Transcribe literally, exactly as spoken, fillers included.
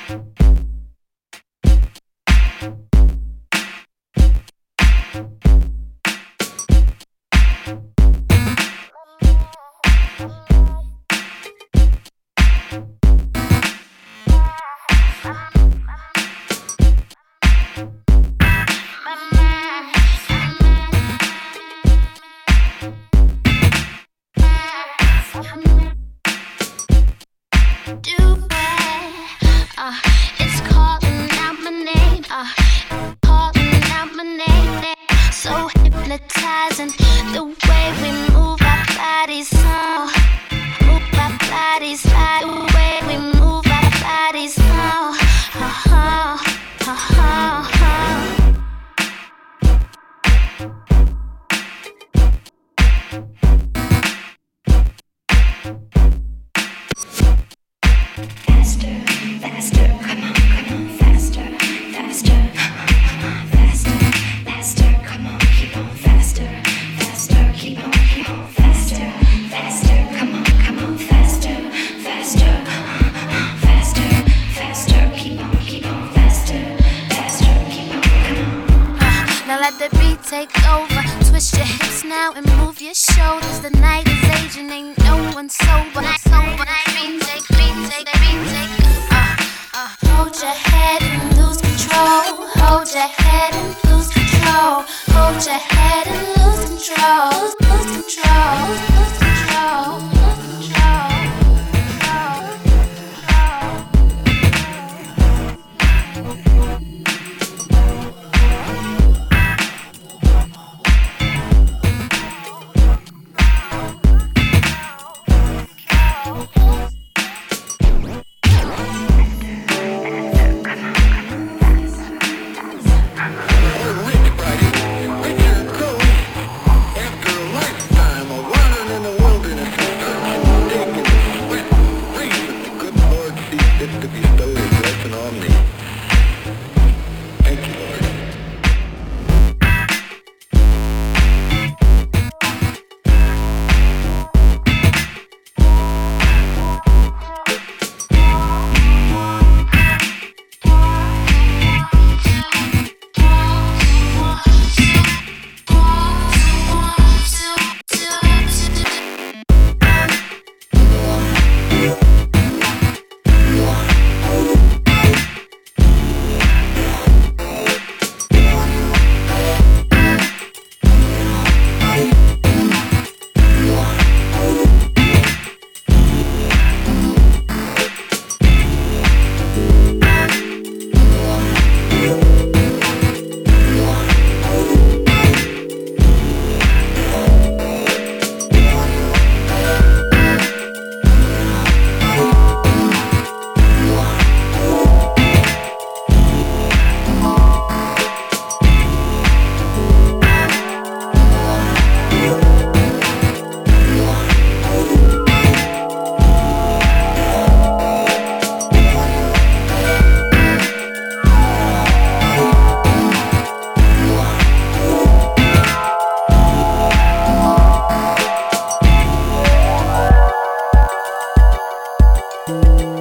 Hypnotizing the way we move our bodies, oh, move our bodies, the way we move our bodies, oh, oh, oh, oh, oh, oh. Faster, faster, come on, come on, faster, faster, faster, faster, come on, keep on, faster, faster, keep on, keep on, faster, faster, come on, come on, faster, faster, faster, faster, keep on, keep on, faster, faster, keep on, come on. Uh, now let the beat take over. Twist your hips now and move your shoulders. The night is aging, ain't no one sober. Sober, beat take, beat take, beat take. Uh, uh, hold your head and lose control. Hold your head and lose control. Hold your head and lose control. Lose control. Lose control. Lose control. you.